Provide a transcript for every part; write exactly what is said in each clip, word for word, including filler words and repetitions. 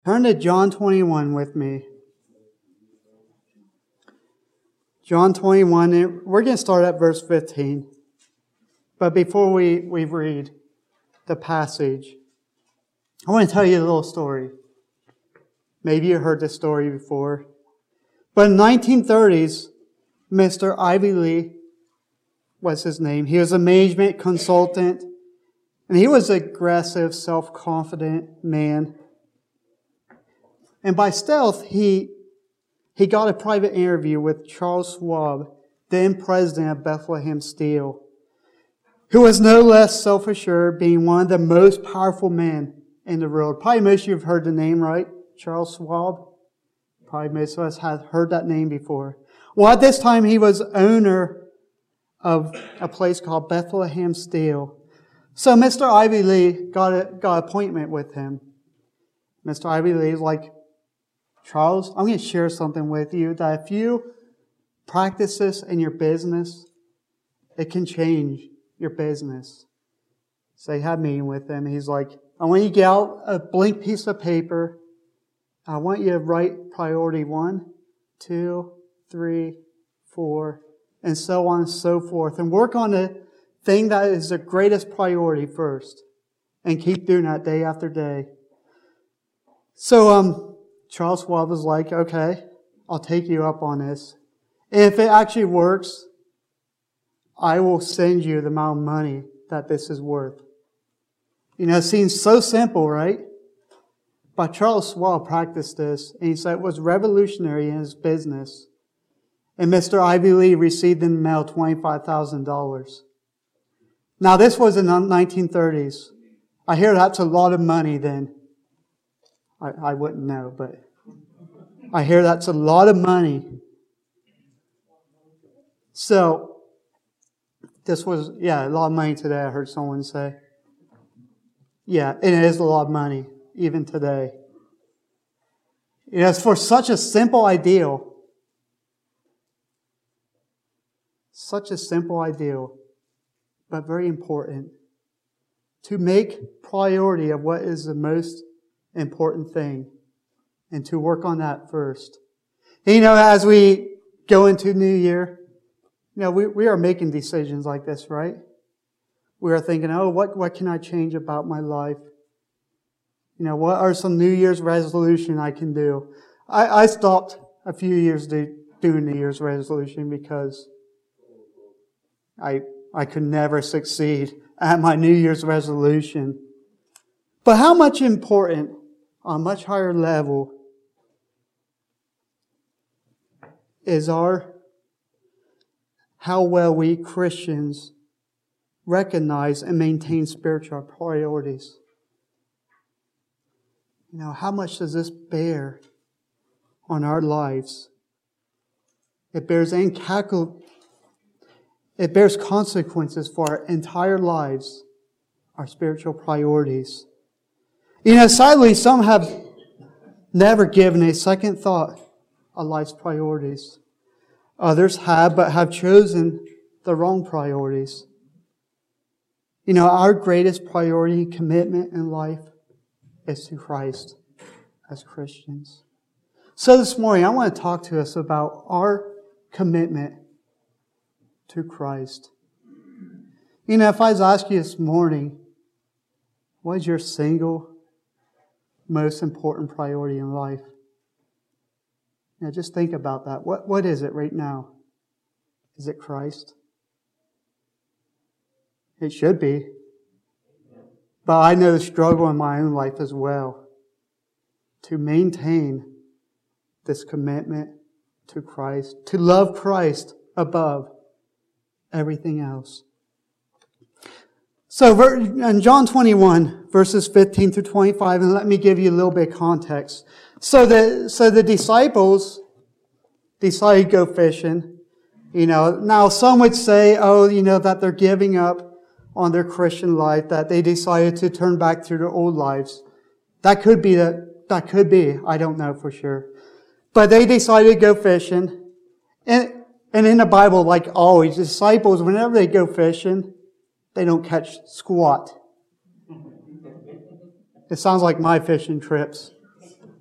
Turn to John twenty-one with me. John twenty-one, and we're going to start at verse fifteen. But before we, we read the passage, I want to tell you a little story. Maybe you heard this story before. But in the nineteen thirties, Mister Ivy Lee was his name. He was a management consultant, and he was an aggressive, self-confident man. And by stealth, he he got a private interview with Charles Schwab, then president of Bethlehem Steel, who was no less self-assured, being one of the most powerful men in the world. Probably most of you have heard the name, right? Charles Schwab. Probably most of us have heard that name before. Well, at this time, he was owner of a place called Bethlehem Steel. So Mister Ivy Lee got a, got an appointment with him. Mister Ivy Lee is like, Charles, I'm going to share something with you that if you practice this in your business, it can change your business. So he had a meeting with him. He's like, I want you to get out a blank piece of paper. I want you to write priority one, two, three, four, and so on and so forth. And work on the thing that is the greatest priority first. And keep doing that day after day. So, um, Charles Schwab was like, okay, I'll take you up on this. And if it actually works, I will send you the amount of money that this is worth. You know, it seems so simple, right? But Charles Schwab practiced this, and he said it was revolutionary in his business. And Mister Ivy Lee received in the mail twenty-five thousand dollars. Now, this was in the nineteen thirties. I hear that's a lot of money then. I, I wouldn't know, but I hear that's a lot of money. So, this was, yeah, a lot of money today, I heard someone say. Yeah, and it is a lot of money, even today. You know, it's for such a simple ideal. Such a simple ideal, but very important. To make priority of what is the most important thing, and to work on that first. And, you know, as we go into New Year, you know, we, we are making decisions like this, right? We are thinking, oh, what, what can I change about my life? You know, what are some New Year's resolution I can do? I, I stopped a few years do, doing New Year's resolution because I I could never succeed at my New Year's resolution. But how much important, on a much higher level, is our, how well we Christians recognize and maintain spiritual priorities. You know, how much does this bear on our lives? It bears incalculable, it bears consequences for our entire lives, our spiritual priorities. You know, sadly, some have never given a second thought of life's priorities. Others have, but have chosen the wrong priorities. You know, our greatest priority and commitment in life is to Christ as Christians. So this morning, I want to talk to us about our commitment to Christ. You know, if I was to ask you this morning, what is your single most important priority in life? Now just think about that. What what is it right now? Is it Christ? It should be. But I know the struggle in my own life as well to maintain this commitment to Christ, to love Christ above everything else. So in John twenty-one, verses fifteen through twenty-five, and let me give you a little bit of context. So the, so the disciples decided to go fishing. You know, now some would say, oh, you know, that they're giving up on their Christian life, that they decided to turn back to their old lives. That could be, that, that could be, I don't know for sure. But they decided to go fishing. And, and in the Bible, like always, disciples, whenever they go fishing, they don't catch squat. It sounds like my fishing trips.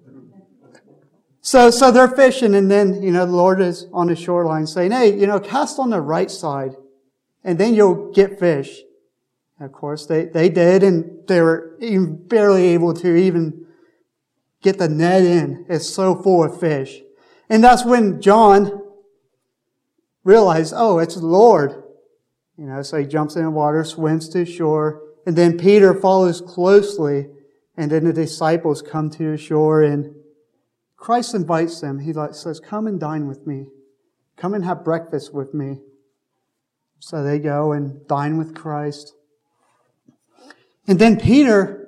So, so they're fishing, and then, you know, the Lord is on the shoreline saying, hey, you know, cast on the right side, and then you'll get fish. And of course, they, they did, and they were even barely able to even get the net in. It's so full of fish. And that's when John realized, oh, it's the Lord. You know, so he jumps in the water, swims to shore, and then Peter follows closely, and then the disciples come to the shore, and Christ invites them. He says, come and dine with me. Come and have breakfast with me. So they go and dine with Christ. And then Peter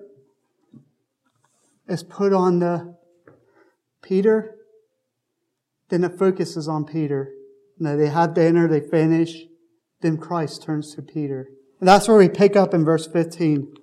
is put on the Peter. Then the focus is on Peter. Now they have dinner, they finish. Then Christ turns to Peter. And that's where we pick up in verse fifteen.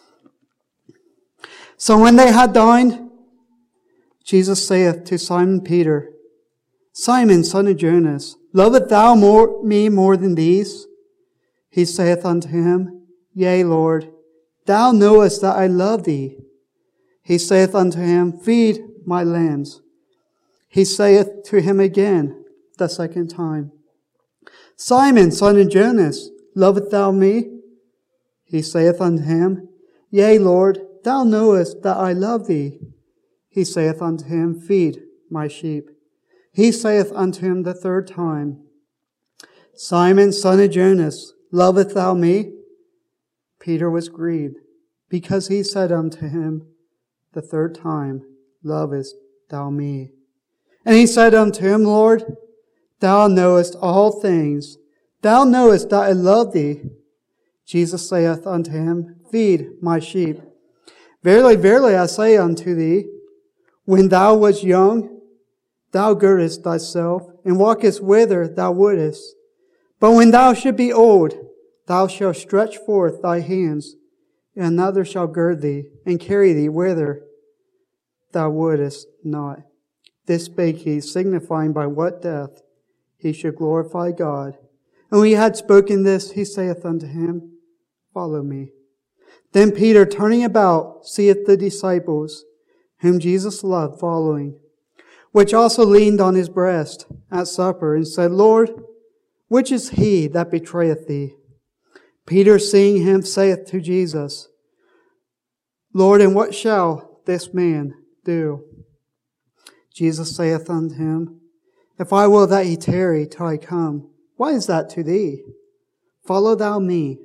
So when they had dined, Jesus saith to Simon Peter, Simon, son of Jonas, lovest thou more, me more than these? He saith unto him, Yea, Lord, thou knowest that I love thee. He saith unto him, Feed my lambs. He saith to him again, the second time, Simon, son of Jonas, lovest thou me? He saith unto him, Yea, Lord, thou knowest that I love thee. He saith unto him, Feed my sheep. He saith unto him the third time, Simon, son of Jonas, lovest thou me? Peter was grieved, because he said unto him the third time, Lovest thou me? And he said unto him, Lord, thou knowest all things. Thou knowest that I love thee. Jesus saith unto him, Feed my sheep. Verily, verily, I say unto thee, when thou wast young, thou girdest thyself, and walkest whither thou wouldest. But when thou shalt be old, thou shalt stretch forth thy hands, and another shall gird thee, and carry thee whither thou wouldest not. This spake he, signifying by what death he should glorify God. And when he had spoken this, he saith unto him, Follow me. Then Peter, turning about, seeth the disciples, whom Jesus loved, following, which also leaned on his breast at supper, and said, Lord, which is he that betrayeth thee? Peter, seeing him, saith to Jesus, Lord, and what shall this man do? Jesus saith unto him, If I will that he tarry till I come, what is that to thee? Follow thou me.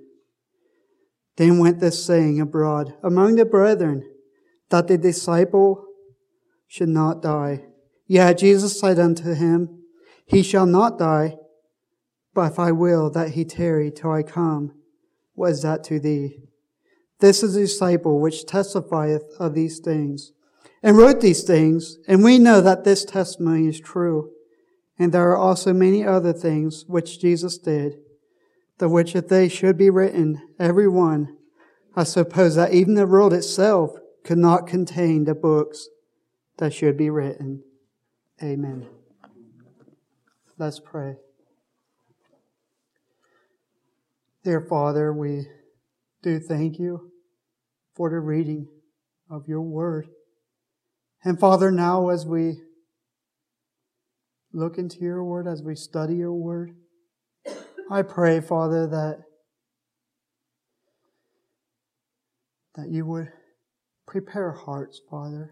Then went this saying abroad among the brethren, that the disciple should not die. Yet Jesus said unto him, He shall not die, but if I will that he tarry till I come, what is that to thee? This is the disciple which testifieth of these things, and wrote these things, and we know that this testimony is true. And there are also many other things which Jesus did, the which if they should be written, every one, I suppose that even the world itself could not contain the books that should be written. Amen. Let's pray. Dear Father, we do thank you for the reading of your word. And Father, now as we look into your word, as we study your word, I pray, Father, that, that you would prepare hearts, Father,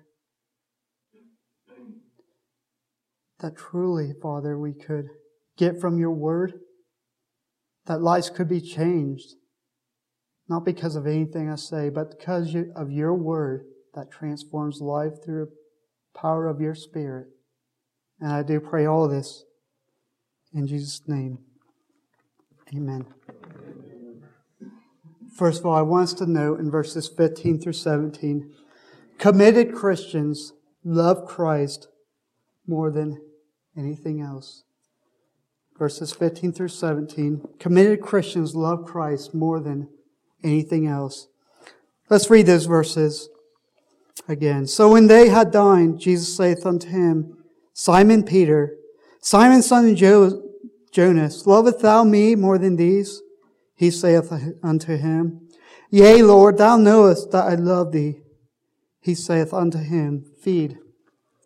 that truly, Father, we could get from your word, that lives could be changed, not because of anything I say, but because of your word that transforms life through the power of your Spirit. And I do pray all this in Jesus' name. Amen. First of all, I want us to note in verses fifteen through seventeen, committed Christians love Christ more than anything else. Verses fifteen through seventeen, committed Christians love Christ more than anything else. Let's read those verses again. So when they had dined, Jesus saith unto him, Simon Peter, Simon son of jo- Jonas, lovest thou me more than these? He saith unto him, Yea, Lord, thou knowest that I love thee. He saith unto him, Feed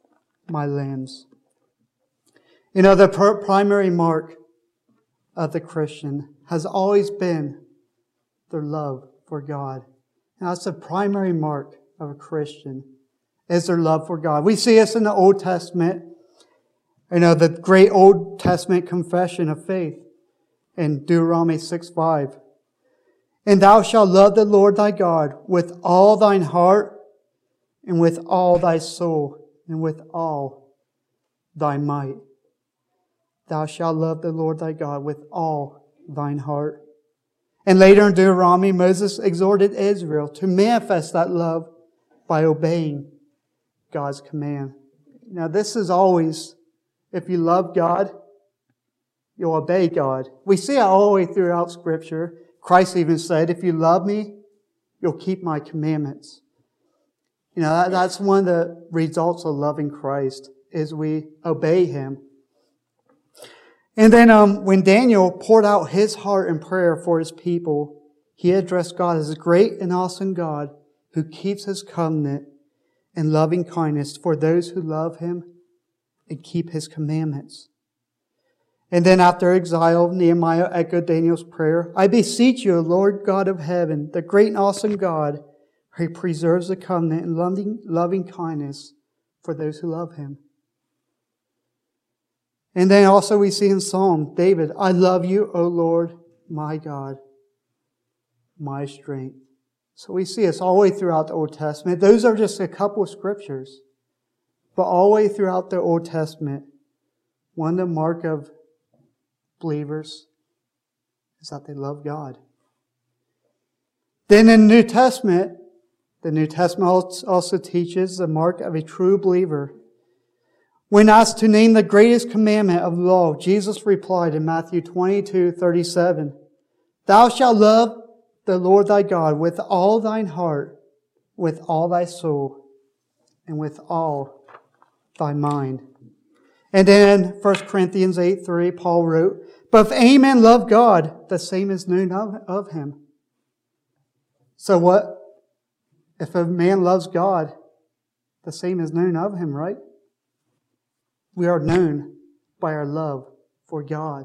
my limbs. You know, the per- primary mark of the Christian has always been their love for God. And that's the primary mark of a Christian, is their love for God. We see this in the Old Testament, you know, the great Old Testament confession of faith in Deuteronomy six five. And thou shalt love the Lord thy God with all thine heart, and with all thy soul, and with all thy might. Thou shalt love the Lord thy God with all thine heart. And later in Deuteronomy, Moses exhorted Israel to manifest that love by obeying God's command. Now this is always, if you love God, you'll obey God. We see it all the way throughout Scripture. Christ even said, if you love me, you'll keep my commandments. You know, that, that's one of the results of loving Christ, is we obey Him. And then um, when Daniel poured out his heart in prayer for his people, he addressed God as a great and awesome God who keeps His covenant and loving kindness for those who love Him and keep His commandments. And then after exile, Nehemiah echoed Daniel's prayer, I beseech you, Lord God of heaven, the great and awesome God, who preserves the covenant and loving, loving kindness for those who love Him. And then also we see in Psalm, David, I love you, O Lord, my God, my strength. So we see this all the way throughout the Old Testament. Those are just a couple of scriptures. But all the way throughout the Old Testament, one of the mark of believers is that they love God. Then in the New Testament, the New Testament also teaches the mark of a true believer. When asked to name the greatest commandment of the law, Jesus replied in Matthew twenty-two thirty-seven, Thou shalt love the Lord thy God with all thine heart, with all thy soul, and with all thy mind. And then First Corinthians eight three, Paul wrote, But if any man love God, the same is known of, of him. So what? If a man loves God, the same is known of him, right? We are known by our love for God.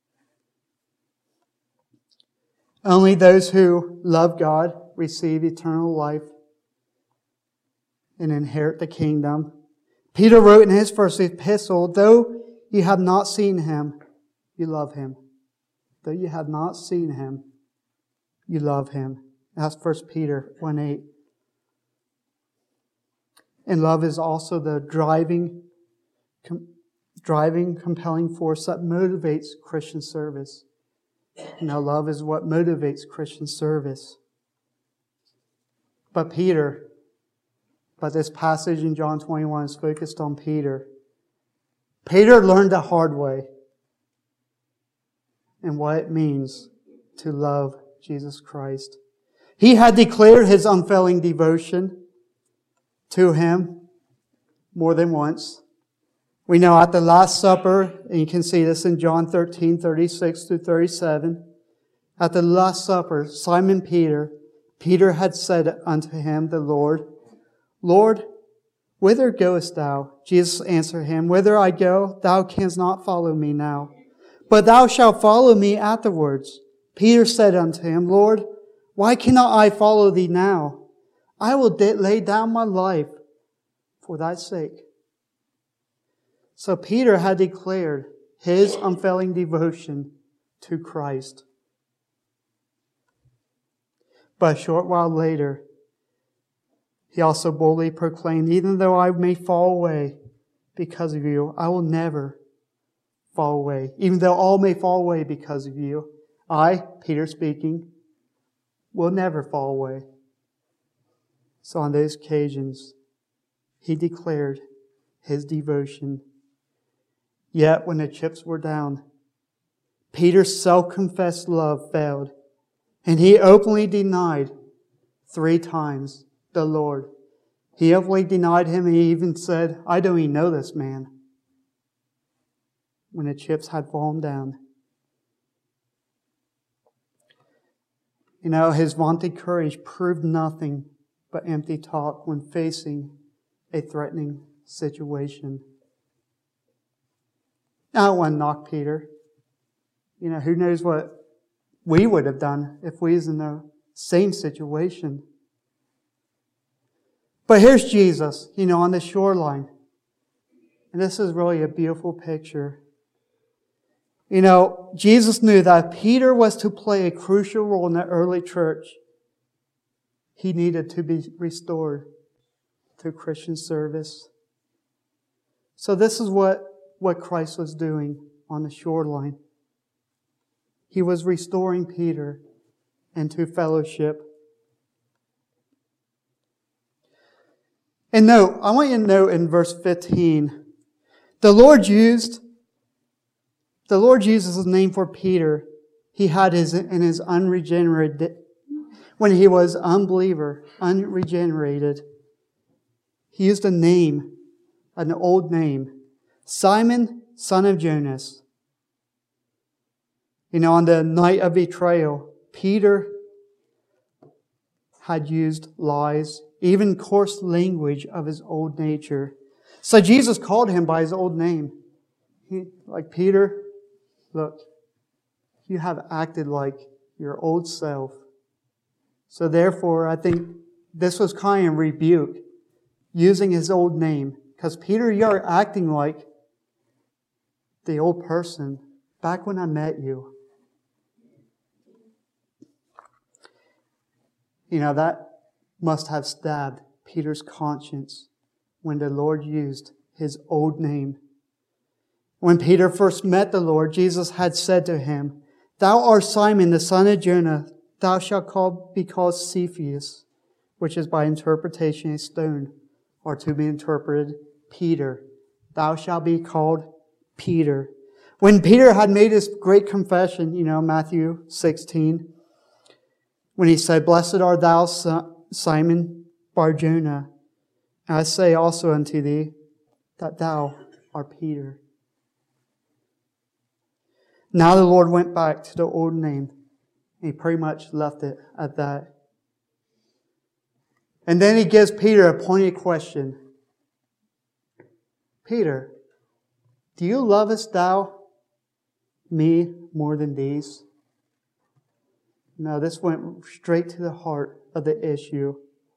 Only those who love God receive eternal life and inherit the kingdom. Peter wrote in his first epistle, Though you have not seen Him, you love Him. Though you have not seen Him, you love Him. That's First Peter one eight. And love is also the driving Com- driving, compelling force that motivates Christian service. Now, love is what motivates Christian service. But Peter, but this passage in John twenty-one is focused on Peter. Peter learned the hard way and what it means to love Jesus Christ. He had declared his unfailing devotion to Him more than once. We know at the Last Supper, and you can see this in John thirteen thirty-six through thirty-seven. At the Last Supper, Simon Peter, Peter had said unto Him, the Lord, Lord, whither goest thou? Jesus answered him, Whither I go, thou canst not follow me now, but thou shalt follow me afterwards. Peter said unto Him, Lord, why cannot I follow thee now? I will lay down my life for thy sake. So Peter had declared his unfailing devotion to Christ. But a short while later, he also boldly proclaimed, Even though I may fall away because of you, I will never fall away. Even though all may fall away because of you, I, Peter speaking, will never fall away. So on those occasions, he declared his devotion. Yet when the chips were down, Peter's self-confessed love failed, and he openly denied three times the Lord. He openly denied Him, and he even said, I don't even know this man, when the chips had fallen down. You know, his vaunted courage proved nothing but empty talk when facing a threatening situation. I don't want to knock Peter. You know, who knows what we would have done if we was in the same situation. But here's Jesus, you know, on the shoreline. And this is really a beautiful picture. You know, Jesus knew that if Peter was to play a crucial role in the early church, he needed to be restored to Christian service. So this is what, what Christ was doing on the shoreline. He was restoring Peter into fellowship. And note, I want you to note in verse fifteen, the Lord used, the Lord Jesus' name for Peter, he had his in his unregenerated, when he was unbeliever, unregenerated, he used a name, an old name, Simon, son of Jonas. You know, on the night of betrayal, Peter had used lies, even coarse language of his old nature. So Jesus called him by his old name. He, like, Peter, look, you have acted like your old self. So therefore, I think this was kind of rebuke, using his old name. Because Peter, you're acting like the old person back when I met you. You know, that must have stabbed Peter's conscience when the Lord used his old name. When Peter first met the Lord, Jesus had said to him, "Thou art Simon, the son of Jonah. Thou shalt call, be called Cephas," which is by interpretation a stone, or to be interpreted Peter. Thou shalt be called Peter. When Peter had made his great confession, you know, Matthew sixteen, when he said, "Blessed art thou, Simon Bar-Jonah, and I say also unto thee that thou art Peter." Now the Lord went back to the old name. He pretty much left it at that. And then he gives Peter a pointed question. "Peter, do you lovest thou me more than these?" Now this went straight to the heart of the issue.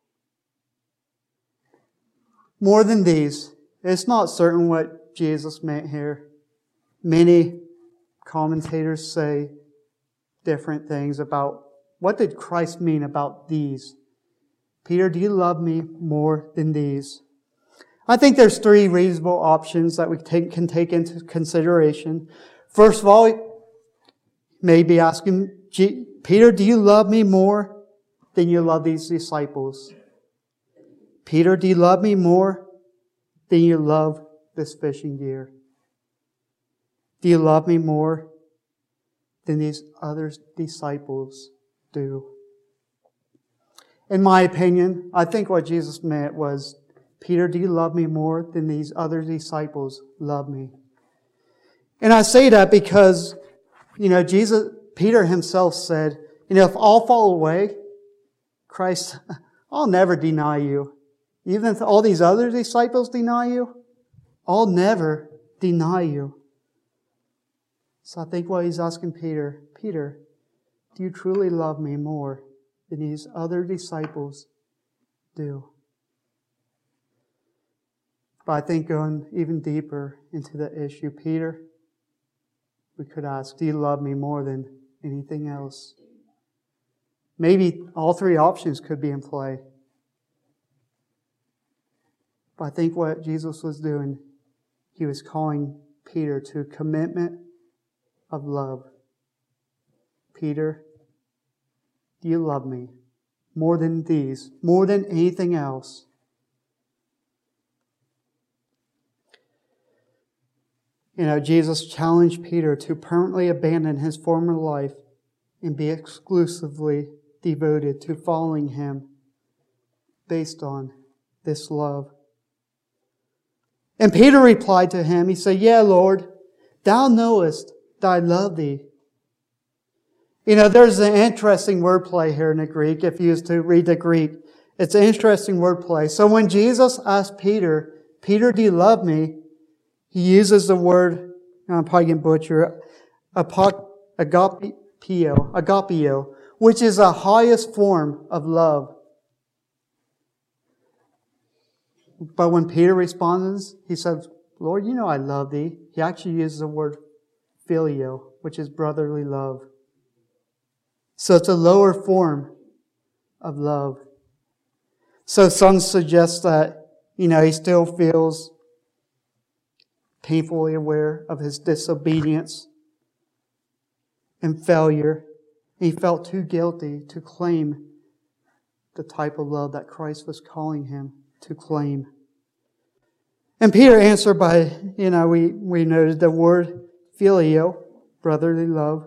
More than these. It's not certain what Jesus meant here. Many commentators say different things about what did Christ mean about these. Peter, do you love me more than these? I think there's three reasonable options that we take, can take into consideration. First of all, maybe asking, Peter, do you love me more than you love these disciples? Peter, do you love me more than you love this fishing gear? Do you love me more than these other disciples do? In my opinion, I think what Jesus meant was, Peter, do you love me more than these other disciples love me? And I say that because, you know, Jesus, Peter himself said, you know, if all fall away, Christ, I'll never deny you. Even if all these other disciples deny you, I'll never deny you. So I think what he's asking Peter, Peter, do you truly love me more than these other disciples do? But I think going even deeper into the issue, Peter, we could ask, do you love me more than anything else? Maybe all three options could be in play. But I think what Jesus was doing, he was calling Peter to a commitment of love. Peter, do you love me more than these, more than anything else? You know, Jesus challenged Peter to permanently abandon his former life and be exclusively devoted to following him based on this love. And Peter replied to him, he said, "Yeah, Lord, thou knowest that I love thee." You know, there's an interesting wordplay here in the Greek. If you used to read the Greek, it's an interesting wordplay. So when Jesus asked Peter Peter, do you love me? He uses the word, I'm probably going to butcher it, agapio, agapio, which is the highest form of love. But when Peter responds, he says, Lord, you know I love thee. He actually uses the word phileo, which is brotherly love. So it's a lower form of love. So some suggest that, you know, he still feels painfully aware of his disobedience and failure. He felt too guilty to claim the type of love that Christ was calling him to claim. And Peter answered by, you know, we, we noted the word phileo, brotherly love.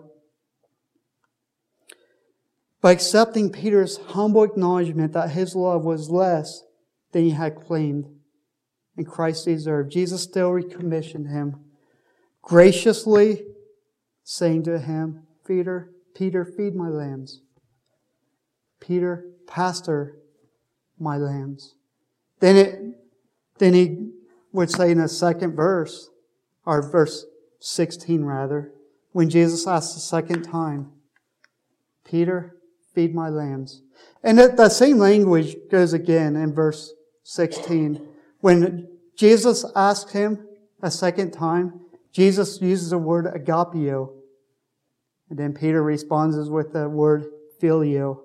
By accepting Peter's humble acknowledgement that his love was less than he had claimed and Christ deserved, Jesus still recommissioned him, graciously saying to him, Peter, Peter, feed my lambs. Peter, pastor my lambs. Then it, then he would say in the second verse, or verse sixteen rather, when Jesus asked the second time, Peter, feed my lambs. And that, that same language goes again in verse sixteen. When Jesus asked him a second time, Jesus uses the word agapio. And then Peter responds with the word phileo.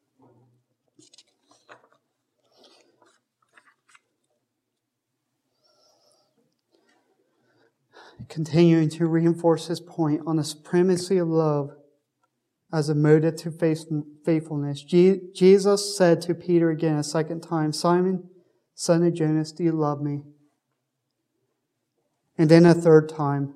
Continuing to reinforce his point on the supremacy of love as a motive to faithfulness, Jesus said to Peter again a second time, Simon, son of Jonas, do you love me? And then a third time,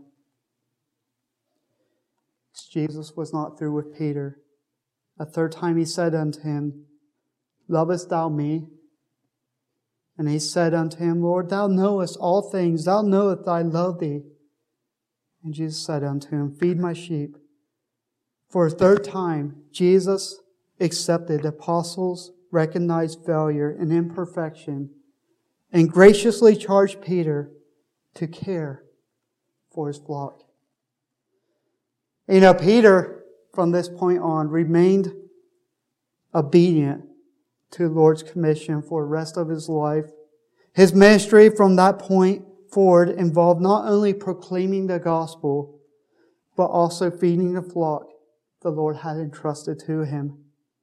Jesus was not through with Peter. A third time he said unto him, Lovest thou me? And he said unto him, Lord, thou knowest all things. Thou knowest I love thee. And Jesus said unto him, Feed my sheep. For a third time, Jesus accepted the apostles' recognized failure and imperfection and graciously charged Peter to care for his flock. You know, Peter, from this point on, remained obedient to the Lord's commission for the rest of his life. His ministry from that point forward involved not only proclaiming the gospel, but also feeding the flock the Lord had entrusted to him.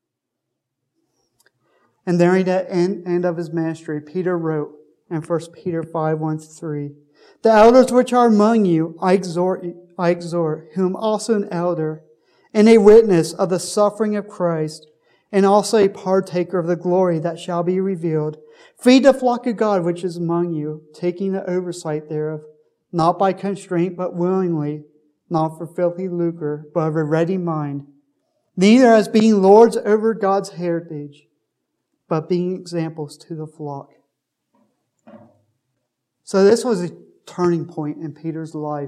And during the end, end of his ministry, Peter wrote in First Peter five, one to three, The elders which are among you, I exhort, I exhort, whom also an elder, and a witness of the suffering of Christ, and also a partaker of the glory that shall be revealed. Feed the flock of God which is among you, taking the oversight thereof, not by constraint, but willingly, not for filthy lucre, but of a ready mind, neither as being lords over God's heritage, but being examples to the flock. So this was a turning point in Peter's life.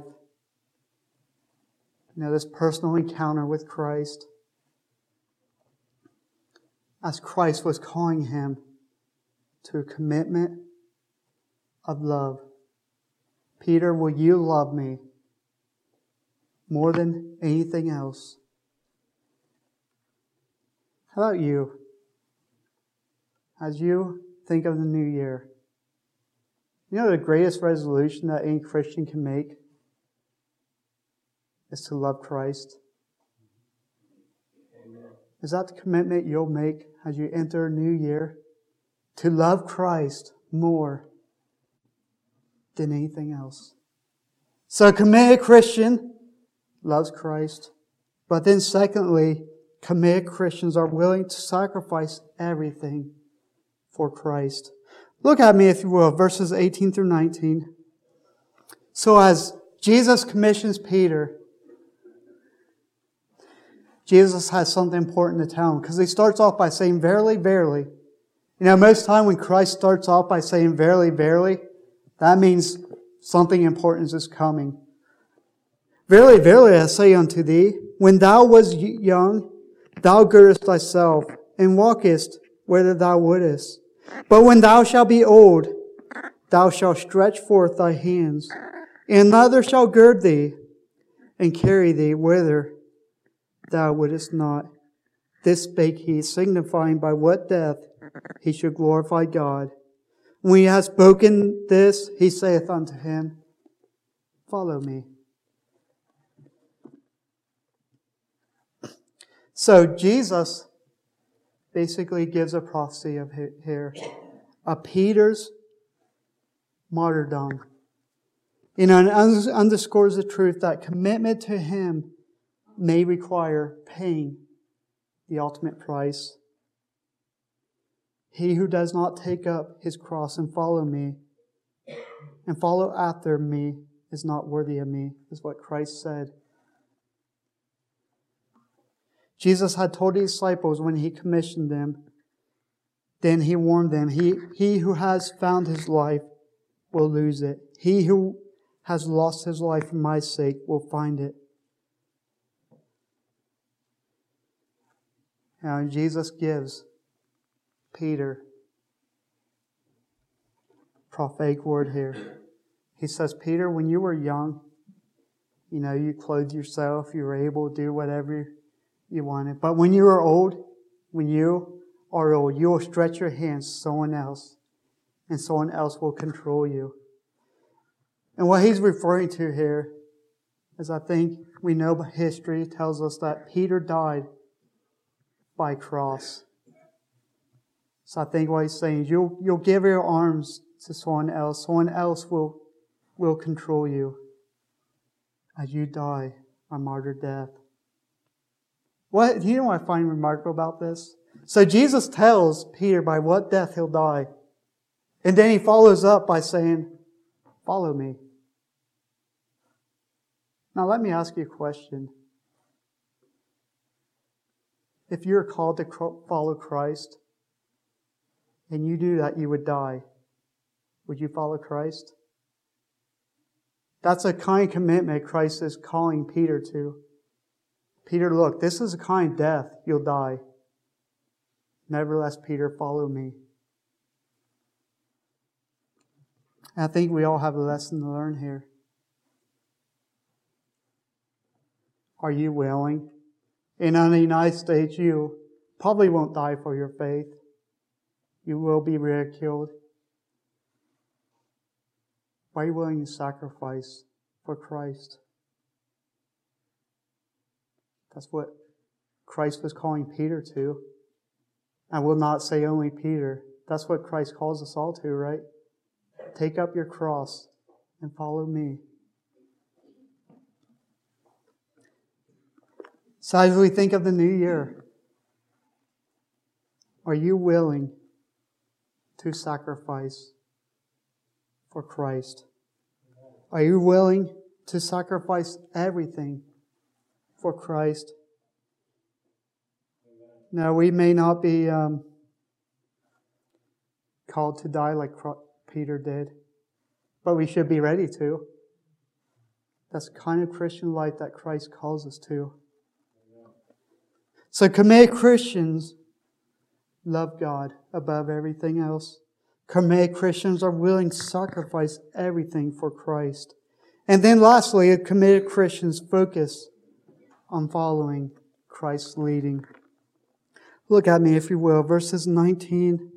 You know, this personal encounter with Christ, as Christ was calling him to a commitment of love. Peter, will you love me more than anything else? How about you? As you think of the new year, you know the greatest resolution that any Christian can make is to love Christ. Amen. Is that the commitment you'll make as you enter a new year? To love Christ more than anything else. So a committed Christian loves Christ. But then secondly, committed Christians are willing to sacrifice everything for Christ. Look at me, if you will, verses eighteen through nineteen. So as Jesus commissions Peter, Jesus has something important to tell him, because he starts off by saying, Verily, verily. You know, most time when Christ starts off by saying, Verily, verily, that means something important is coming. Verily, verily, I say unto thee, when thou wast young, thou girdest thyself, and walkest whither thou wouldest. But when thou shalt be old, thou shalt stretch forth thy hands, and another shall gird thee, and carry thee whither thou wouldest not. This spake he, signifying by what death he should glorify God. When he had spoken this, he saith unto him, Follow me. So Jesus basically gives a prophecy of here, of Peter's martyrdom. You know, and underscores the truth that commitment to Him may require paying the ultimate price. He who does not take up his cross and follow me, and follow after me, is not worthy of me, is what Christ said. Jesus had told his disciples when He commissioned them, then He warned them, he, he who has found his life will lose it. He who has lost his life for my sake will find it. And Jesus gives Peter a prophetic word here. He says, Peter, when you were young, you know, you clothed yourself, you were able to do whatever you wanted. But when you are old, when you are old, you will stretch your hands to someone else, and someone else will control you. And what he's referring to here is, I think we know history tells us that Peter died by cross. So I think what he's saying is you'll, you'll give your arms to someone else. Someone else will, will control you as you die a martyr death. What, do you know what I find remarkable about this? So Jesus tells Peter by what death he'll die. And then he follows up by saying, Follow me. Now let me ask you a question. If you're called to follow Christ, and you knew that you would die, would you follow Christ? That's a kind of commitment Christ is calling Peter to. Peter, look, this is a kind of death. You'll die. Nevertheless, Peter, follow me. And I think we all have a lesson to learn here. Are you willing? And in the United States, you probably won't die for your faith. You will be ridiculed. Are you willing to sacrifice for Christ? That's what Christ was calling Peter to. I will not say only Peter. That's what Christ calls us all to, right? Take up your cross and follow me. So as we think of the new year, are you willing to sacrifice for Christ? Are you willing to sacrifice everything for Christ? Now, we may not be um, called to die like Peter did, but we should be ready to. That's the kind of Christian life that Christ calls us to. So committed Christians love God above everything else. Committed Christians are willing to sacrifice everything for Christ. And then lastly, committed Christians focus on following Christ's leading. Look at me, if you will, verses nineteen.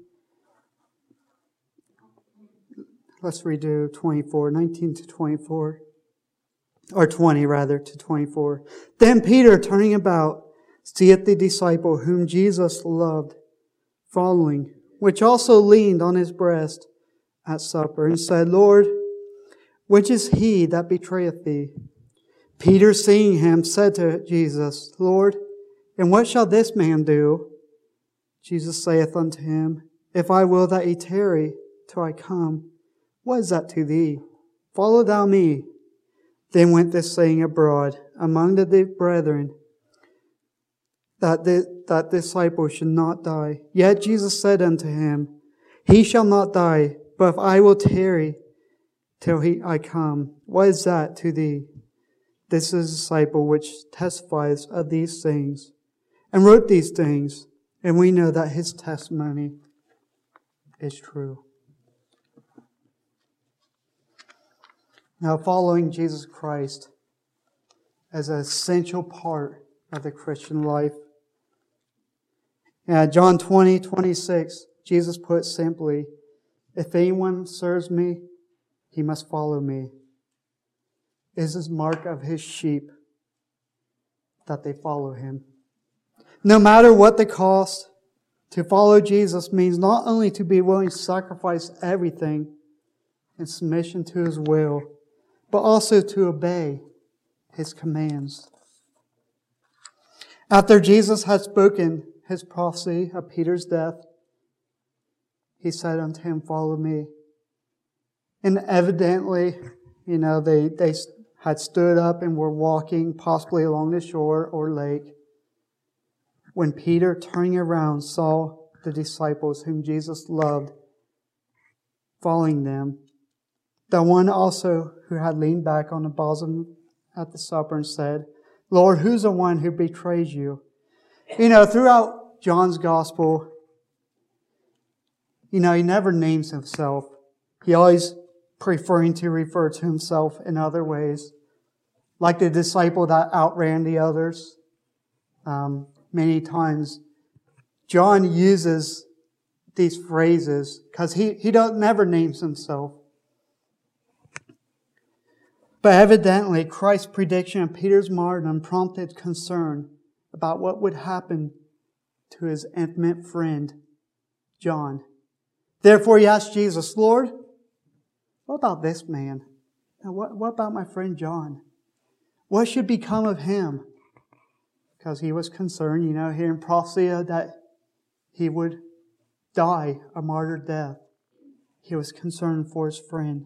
Let's redo twenty-four, nineteen to twenty-four. Or twenty, rather, to twenty-four. Then Peter, turning about, seeth the disciple whom Jesus loved, following, which also leaned on his breast at supper, and said, Lord, which is he that betrayeth thee? Peter, seeing him, said to Jesus, Lord, and what shall this man do? Jesus saith unto him, If I will that he tarry till I come, what is that to thee? Follow thou me. Then went this saying abroad among the brethren, that the, that disciple should not die. Yet Jesus said unto him, He shall not die, but if I will tarry till he, I come, what is that to thee? This is a disciple which testifies of these things, and wrote these things, and we know that his testimony is true. Now, following Jesus Christ as an essential part of the Christian life. And John twenty, twenty-six, Jesus put simply, if anyone serves me, he must follow me. This is mark of his sheep that they follow him. No matter what the cost, to follow Jesus means not only to be willing to sacrifice everything in submission to His will, but also to obey His commands. After Jesus had spoken His prophecy of Peter's death, He said unto him, follow me. And evidently, you know, they, they had stood up and were walking possibly along the shore or lake, when Peter, turning around, saw the disciples whom Jesus loved following them. The one also who had leaned back on the bosom at the supper and said, Lord, who's the one who betrays you? You know, throughout John's gospel, you know, he never names himself. He always preferring to refer to himself in other ways. Like the disciple that outran the others. Um, many times, John uses these phrases because he, he don't, never names himself. But evidently, Christ's prediction of Peter's martyrdom prompted concern about what would happen to his intimate friend, John. Therefore, he asked Jesus, Lord, what about this man? Now, what, what about my friend John? What should become of him? Because he was concerned, you know, hearing prophecy that he would die a martyr death. He was concerned for his friend.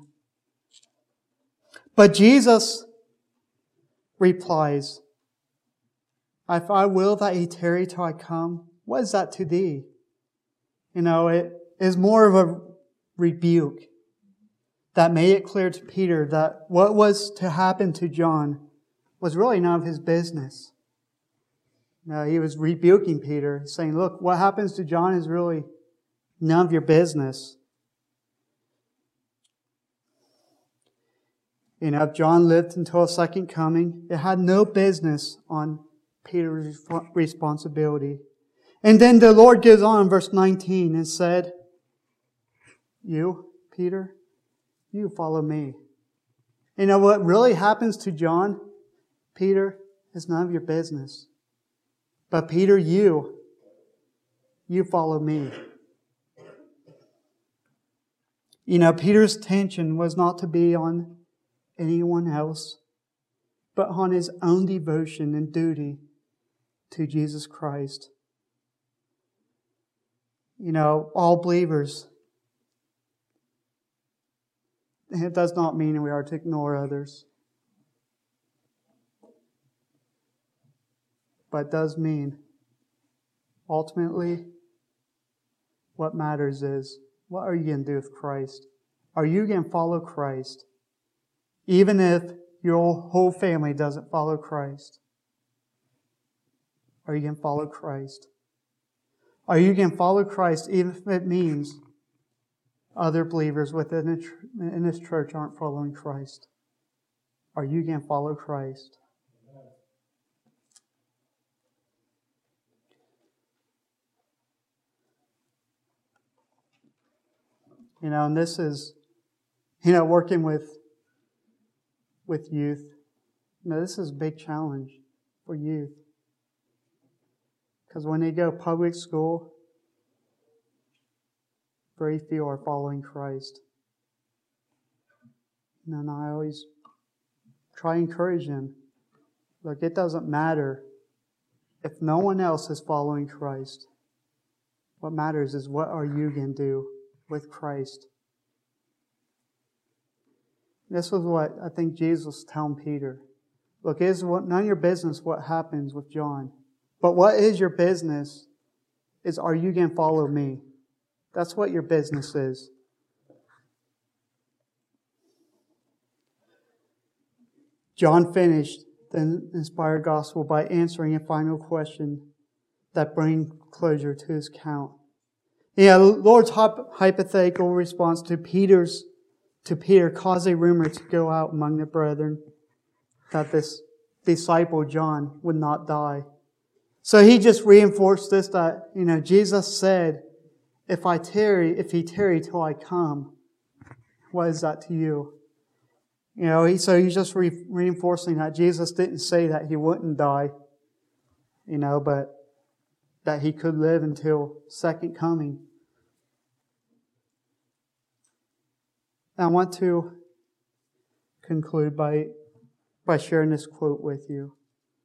But Jesus replies, if I will that he tarry till I come, what is that to thee? You know, it is more of a rebuke that made it clear to Peter that what was to happen to John was really none of his business. No, he was rebuking Peter, saying, look, what happens to John is really none of your business. You know, if John lived until a second coming, it had no business on Peter's responsibility. And then the Lord goes on in verse nineteen and said, you, Peter, you follow me. You know what really happens to John, Peter, is none of your business. But Peter, you, you follow me. You know, Peter's attention was not to be on anyone else, but on his own devotion and duty to Jesus Christ. You know, all believers, it does not mean we are to ignore others. But it does mean, ultimately, what matters is, what are you going to do with Christ? Are you going to follow Christ? Even if your whole family doesn't follow Christ. Are you going to follow Christ? Are you going to follow Christ even if it means other believers within in this church aren't following Christ? Are you going to follow Christ? You know, and this is, you know, working with with youth. You know, this is a big challenge for youth. Because when they go to public school, very few are following Christ. And I always try to encourage them. Look, it doesn't matter if no one else is following Christ. What matters is what are you going to do with Christ. This was what I think Jesus was telling Peter. Look, it is none of your business what happens with John. But what is your business is, are you going to follow me? That's what your business is. John finished the inspired gospel by answering a final question that brings closure to his account. Yeah, the Lord's hypothetical response to Peter's to Peter caused a rumor to go out among the brethren that this disciple John would not die. So he just reinforced this, that, you know, Jesus said, if I tarry, if he tarry till I come, what is that to you? You know, he, so he's just re- reinforcing that Jesus didn't say that he wouldn't die, you know, but that he could live until second coming. I want to conclude by, by sharing this quote with you.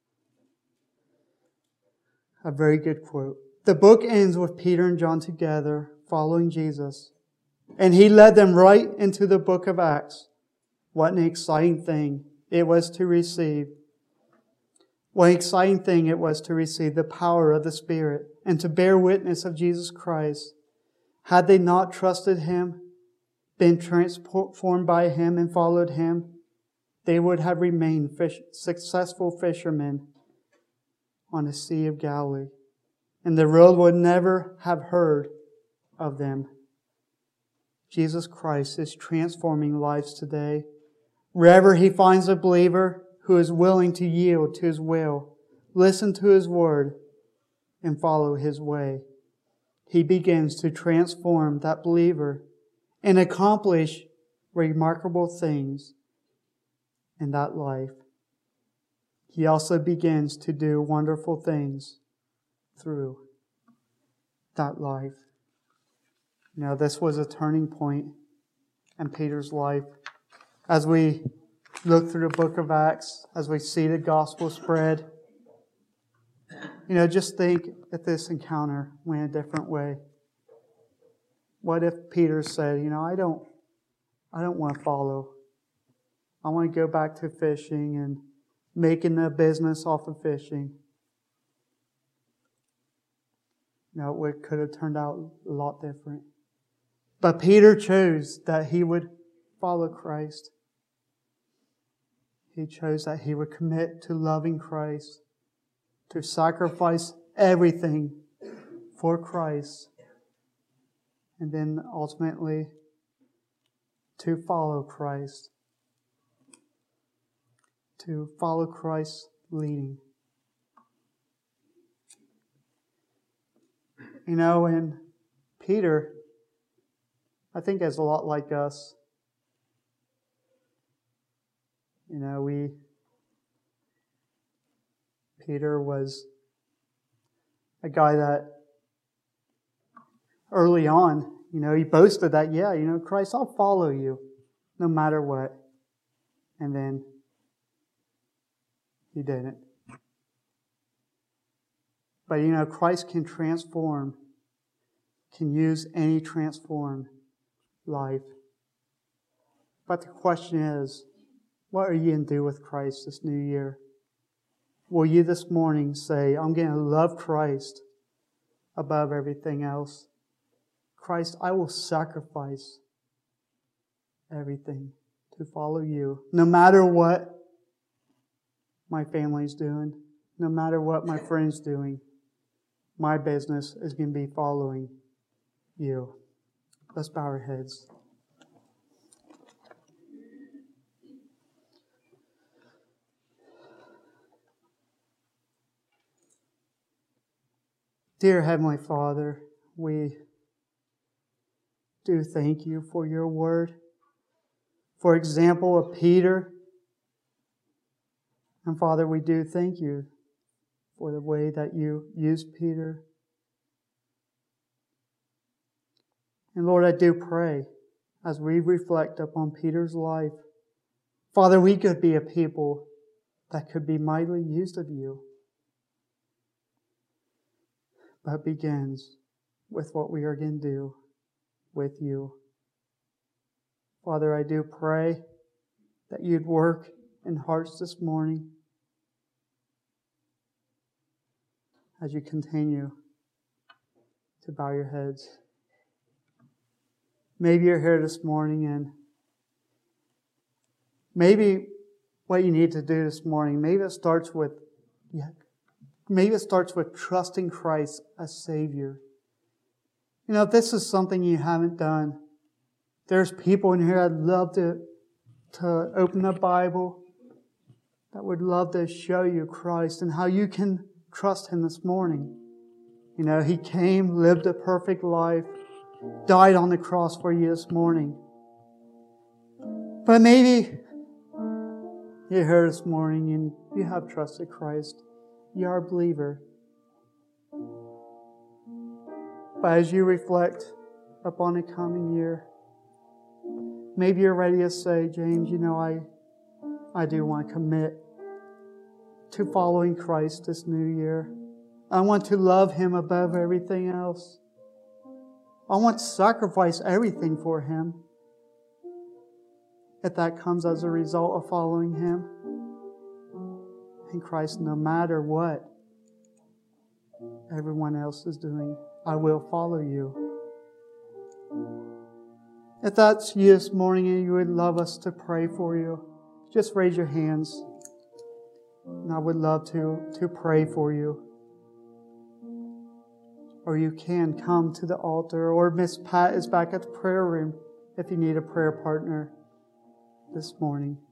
A very good quote. The book ends with Peter and John together following Jesus, and he led them right into the book of Acts. What an exciting thing it was to receive. What an exciting thing it was to receive the power of the Spirit and to bear witness of Jesus Christ. Had they not trusted Him, been transformed by Him and followed Him, they would have remained fish, successful fishermen on the Sea of Galilee, and the world would never have heard of them. Jesus Christ is transforming lives today. Wherever He finds a believer who is willing to yield to His will, listen to His word, and follow His way, He begins to transform that believer and accomplish remarkable things in that life. He also begins to do wonderful things through that life. Now, this was a turning point in Peter's life. As we look through the book of Acts, as we see the gospel spread, you know, just think if this encounter went a different way. What if Peter said, you know, I don't, I don't want to follow. I want to go back to fishing and making a business off of fishing. You know, it could have turned out a lot different. But Peter chose that he would follow Christ. He chose that he would commit to loving Christ, to sacrifice everything for Christ, and then ultimately to follow Christ, to follow Christ's leading. You know, and Peter, I think, is a lot like us. You know, we, Peter was a guy that early on, you know, he boasted that, yeah, you know, Christ, I'll follow you no matter what. And then he didn't. But, you know, Christ can transform, can use any transformed life. But the question is, what are you going to do with Christ this new year? Will you this morning say, I'm going to love Christ above everything else? Christ, I will sacrifice everything to follow you, no matter what my family's doing, no matter what my friend's doing. My business is going to be following you. Let's bow our heads. Dear Heavenly Father, we do thank you for your word. For example of Peter. And Father, we do thank you for the way that you used Peter. And Lord, I do pray as we reflect upon Peter's life, Father, we could be a people that could be mightily used of you. But it begins with what we are going to do with you. Father, I do pray that you'd work in hearts this morning as you continue to bow your heads. Maybe you're here this morning and maybe what you need to do this morning, maybe it starts with, maybe it starts with trusting Christ as Savior. You know, if this is something you haven't done, There's people in here that'd love to, to open the Bible, that would love to show you Christ and how you can trust Him this morning. You know, He came, lived a perfect life, died on the cross for you this morning. But maybe you're here this morning and you have trusted Christ. You are a believer. But as you reflect upon the coming year, maybe you're ready to say, James, you know, I, I do want to commit to following Christ this new year. I want to love Him above everything else. I want to sacrifice everything for Him, if that comes as a result of following Him. And Christ, no matter what everyone else is doing, I will follow you. If that's you this morning and you would love us to pray for you, just raise your hands. And I would love to, to pray for you. Or you can come to the altar, or Miss Pat is back at the prayer room if you need a prayer partner this morning.